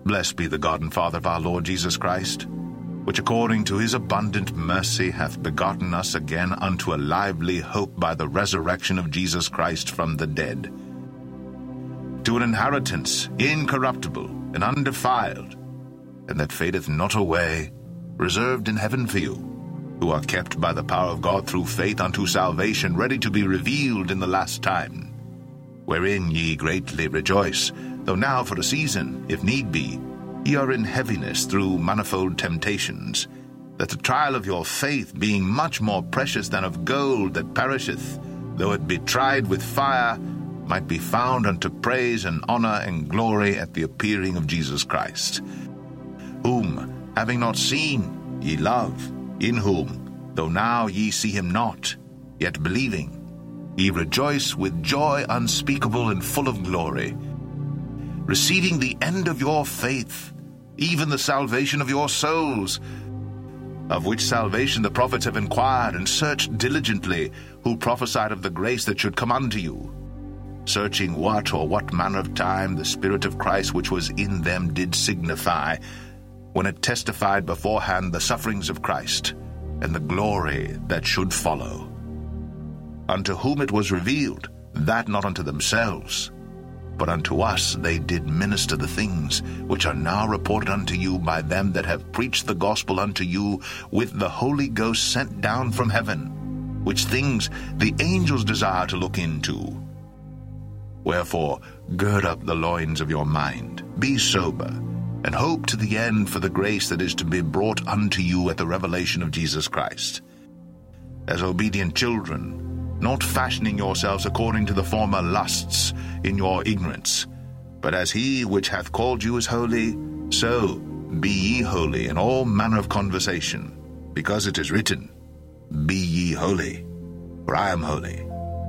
Blessed be the God and Father of our Lord Jesus Christ, which according to his abundant mercy hath begotten us again unto a lively hope by the resurrection of Jesus Christ from the dead, to an inheritance incorruptible and undefiled, and that fadeth not away, reserved in heaven for you, who are kept by the power of God through faith unto salvation, ready to be revealed in the last time, wherein ye greatly rejoice, though now for a season, if need be, ye are in heaviness through manifold temptations, that the trial of your faith, being much more precious than of gold that perisheth, though it be tried with fire, might be found unto praise and honor and glory at the appearing of Jesus Christ, whom, having not seen, ye love, in whom, though now ye see him not, yet believing, ye rejoice with joy unspeakable and full of glory, receiving the end of your faith, even the salvation of your souls, of which salvation the prophets have inquired and searched diligently, who prophesied of the grace that should come unto you, searching what or what manner of time the Spirit of Christ which was in them did signify, when it testified beforehand the sufferings of Christ, and the glory that should follow. Unto whom it was revealed, that not unto themselves, but unto us they did minister the things which are now reported unto you by them that have preached the gospel unto you with the Holy Ghost sent down from heaven, which things the angels desire to look into. Wherefore, gird up the loins of your mind, be sober, and hope to the end for the grace that is to be brought unto you at the revelation of Jesus Christ. As obedient children, not fashioning yourselves according to the former lusts in your ignorance, but as he which hath called you is holy, so be ye holy in all manner of conversation, because it is written, Be ye holy, for I am holy.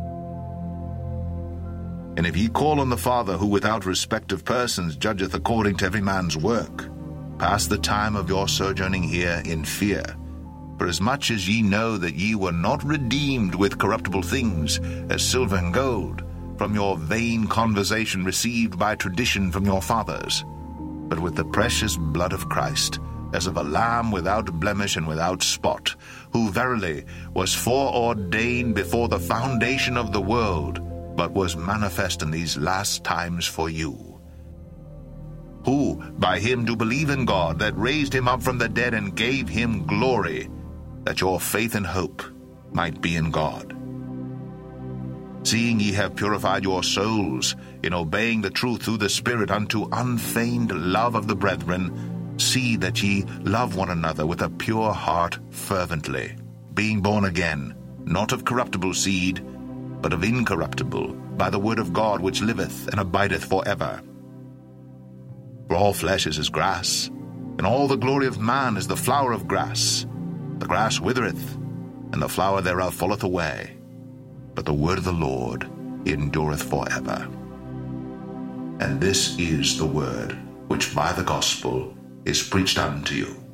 And if ye call on the Father, who without respect of persons judgeth according to every man's work, pass the time of your sojourning here in fear, for as much as ye know that ye were not redeemed with corruptible things, as silver and gold, from your vain conversation received by tradition from your fathers, but with the precious blood of Christ, as of a lamb without blemish and without spot, who verily was foreordained before the foundation of the world, but was manifest in these last times for you, who by him do believe in God, that raised him up from the dead and gave him glory, that your faith and hope might be in God. Seeing ye have purified your souls in obeying the truth through the Spirit unto unfeigned love of the brethren, see that ye love one another with a pure heart fervently, being born again, not of corruptible seed, but of incorruptible, by the word of God which liveth and abideth for ever. For all flesh is as grass, and all the glory of man is the flower of grass. The grass withereth, and the flower thereof falleth away, but the word of the Lord endureth for ever. And this is the word which by the gospel is preached unto you.